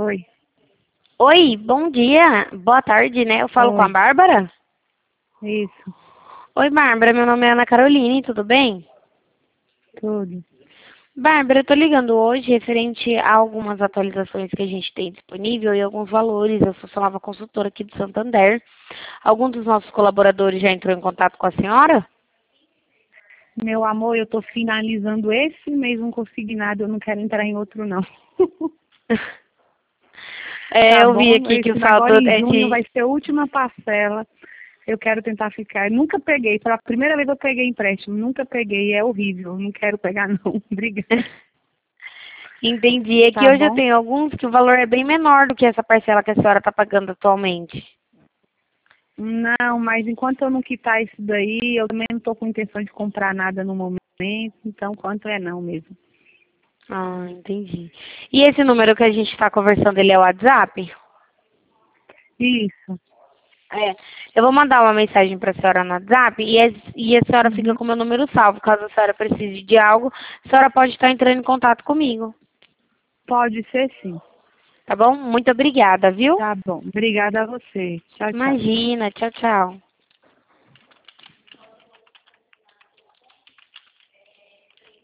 Oi. Oi, bom dia. Boa tarde, né? Eu falo com a Oi. Bárbara? Isso. Oi, Bárbara. Meu nome é Ana Caroline, tudo bem? Tudo. Bárbara, eu tô ligando hoje referente a algumas atualizações que a gente tem disponível e alguns valores. Eu sou nova consultora aqui do Santander. Algum dos nossos colaboradores já entrou em contato com a senhora? Meu amor, eu tô finalizando esse mês um consignado, eu não quero entrar em outro, não. Tá Eu vi bom? aqui que o Agora saldo em é junho de... vai ser a última parcela. Eu quero tentar ficar. Eu nunca peguei. Pela primeira vez eu peguei empréstimo. Nunca peguei. É horrível. Não quero pegar, não. Obrigada. Entendi. É que Tá hoje eu bom? tenho alguns que o valor é bem menor do que essa parcela que a senhora está pagando atualmente. Não, mas enquanto eu não quitar isso daí, eu também não tô com intenção de comprar nada no momento. Então, quanto é não mesmo. Ah, entendi. E esse número que a gente está conversando, ele é o WhatsApp? Isso. É. Eu vou mandar uma mensagem para a senhora no WhatsApp e a senhora fica Uhum. com o meu número salvo. Caso a senhora precise de algo, a senhora pode estar entrando em contato comigo. Pode ser sim. Tá bom? Muito obrigada, viu? Tá bom. Obrigada a você. Tchau, tchau. Imagina. Tchau, tchau.